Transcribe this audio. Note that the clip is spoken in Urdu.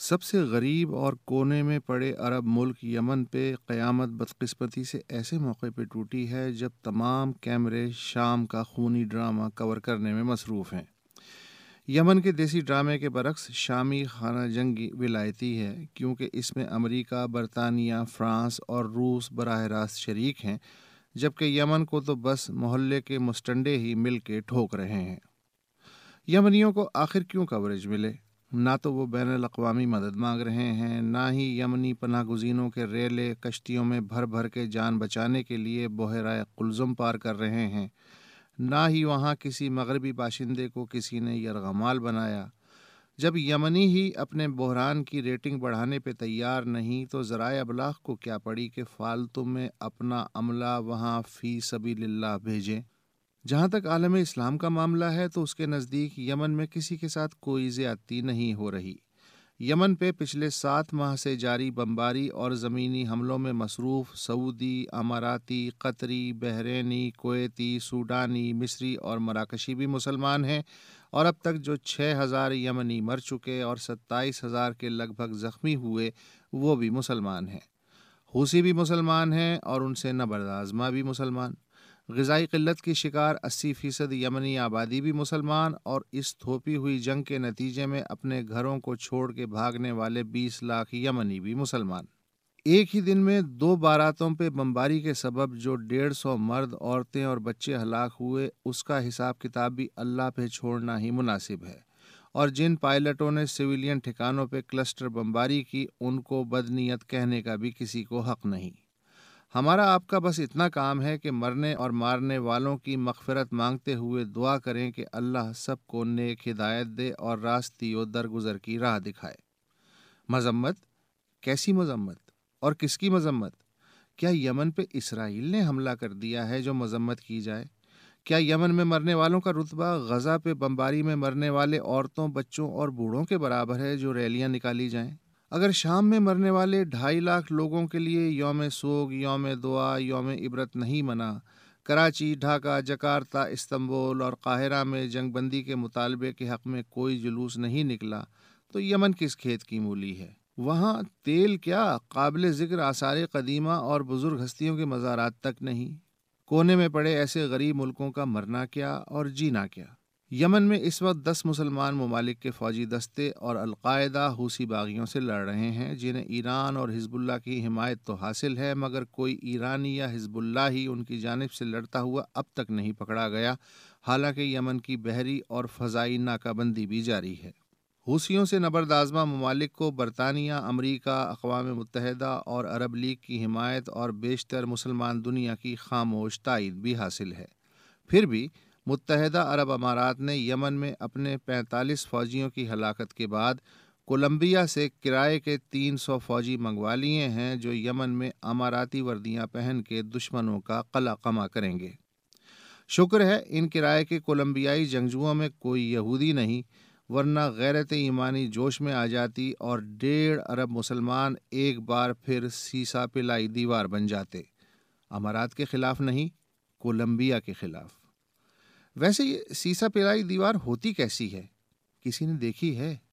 سب سے غریب اور کونے میں پڑے عرب ملک یمن پہ قیامت بدقسمتی سے ایسے موقع پہ ٹوٹی ہے جب تمام کیمرے شام کا خونی ڈرامہ کور کرنے میں مصروف ہیں۔ یمن کے دیسی ڈرامے کے برعکس شامی خانہ جنگی ولایتی ہے، کیونکہ اس میں امریکہ، برطانیہ، فرانس اور روس براہ راست شریک ہیں، جبکہ یمن کو تو بس محلے کے مستنڈے ہی مل کے ٹھوک رہے ہیں۔ یمنیوں کو آخر کیوں کوریج ملے؟ نہ تو وہ بین الاقوامی مدد مانگ رہے ہیں، نہ ہی یمنی پناہ گزینوں کے ریلے کشتیوں میں بھر بھر کے جان بچانے کے لیے بحیرہ قلزم پار کر رہے ہیں، نہ ہی وہاں کسی مغربی باشندے کو کسی نے یرغمال بنایا۔ جب یمنی ہی اپنے بحران کی ریٹنگ بڑھانے پہ تیار نہیں تو ذرائع ابلاغ کو کیا پڑی کہ فالتو میں اپنا عملہ وہاں فی سبیل اللہ بھیجیں۔ جہاں تک عالم اسلام کا معاملہ ہے تو اس کے نزدیک یمن میں کسی کے ساتھ کوئی زیادتی نہیں ہو رہی۔ یمن پہ پچھلے 7 ماہ سے جاری بمباری اور زمینی حملوں میں مصروف سعودی، اماراتی، قطری، بحرینی، کویتی، سوڈانی، مصری اور مراکشی بھی مسلمان ہیں، اور اب تک جو 6,000 یمنی مر چکے اور 27,000 کے لگ بھگ زخمی ہوئے وہ بھی مسلمان ہیں۔ حوثی بھی مسلمان ہیں اور ان سے نبرد بھی مسلمان۔ غذائی قلت کی شکار 80% یمنی آبادی بھی مسلمان، اور اس تھوپی ہوئی جنگ کے نتیجے میں اپنے گھروں کو چھوڑ کے بھاگنے والے 20 لاکھ یمنی بھی مسلمان۔ ایک ہی دن میں 2 باراتوں پہ بمباری کے سبب جو 150 مرد، عورتیں اور بچے ہلاک ہوئے، اس کا حساب کتاب بھی اللہ پہ چھوڑنا ہی مناسب ہے، اور جن پائلٹوں نے سویلین ٹھکانوں پہ کلسٹر بمباری کی ان کو بدنیت کہنے کا بھی کسی کو حق نہیں۔ ہمارا آپ کا بس اتنا کام ہے کہ مرنے اور مارنے والوں کی مغفرت مانگتے ہوئے دعا کریں کہ اللہ سب کو نیک ہدایت دے اور راستی و درگزر کی راہ دکھائے۔ مذمت؟ کیسی مذمت؟ اور کس کی مذمت؟ کیا یمن پہ اسرائیل نے حملہ کر دیا ہے جو مذمت کی جائے؟ کیا یمن میں مرنے والوں کا رتبہ غزہ پہ بمباری میں مرنے والے عورتوں، بچوں اور بوڑھوں کے برابر ہے جو ریلیاں نکالی جائیں؟ اگر شام میں مرنے والے 2.5 لاکھ لوگوں کے لیے یوم سوگ، یوم دعا، یوم عبرت نہیں منا، کراچی، ڈھاکہ، جکارتہ، استنبول اور قاہرہ میں جنگ بندی کے مطالبے کے حق میں کوئی جلوس نہیں نکلا، تو یمن کس کھیت کی مولی ہے؟ وہاں تیل کیا، قابل ذکر آثار قدیمہ اور بزرگ ہستیوں کے مزارات تک نہیں۔ کونے میں پڑے ایسے غریب ملکوں کا مرنا کیا اور جینا کیا؟ یمن میں اس وقت 10 مسلمان ممالک کے فوجی دستے اور القاعدہ حوثی باغیوں سے لڑ رہے ہیں، جنہیں ایران اور حزب اللہ کی حمایت تو حاصل ہے، مگر کوئی ایرانی یا حزب اللہ ہی ان کی جانب سے لڑتا ہوا اب تک نہیں پکڑا گیا، حالانکہ یمن کی بحری اور فضائی ناکہ بندی بھی جاری ہے۔ حوثیوں سے نبردآزمہ ممالک کو برطانیہ، امریکہ، اقوام متحدہ اور عرب لیگ کی حمایت اور بیشتر مسلمان دنیا کی خاموش تائید بھی حاصل ہے۔ پھر بھی متحدہ عرب امارات نے یمن میں اپنے 45 فوجیوں کی ہلاکت کے بعد کولمبیا سے کرائے کے 300 فوجی منگوا لیے ہیں، جو یمن میں اماراتی وردیاں پہن کے دشمنوں کا قلع قمع کریں گے۔ شکر ہے ان کرائے کے کولمبیائی جنگجوؤں میں کوئی یہودی نہیں، ورنہ غیرت ایمانی جوش میں آ جاتی اور 1.5 ارب مسلمان ایک بار پھر سیسا پلائی دیوار بن جاتے، امارات کے خلاف نہیں، کولمبیا کے خلاف۔ ویسے یہ سیسا پلائی دیوار ہوتی کیسی ہے؟ کسی نے دیکھی ہے؟